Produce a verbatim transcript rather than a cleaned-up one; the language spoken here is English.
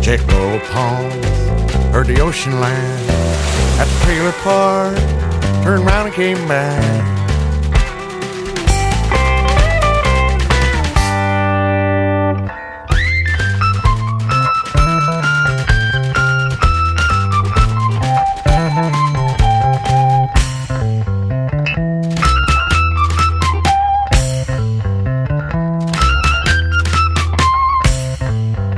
checked old palms, heard the ocean laugh at the trailer park, turned round and came back.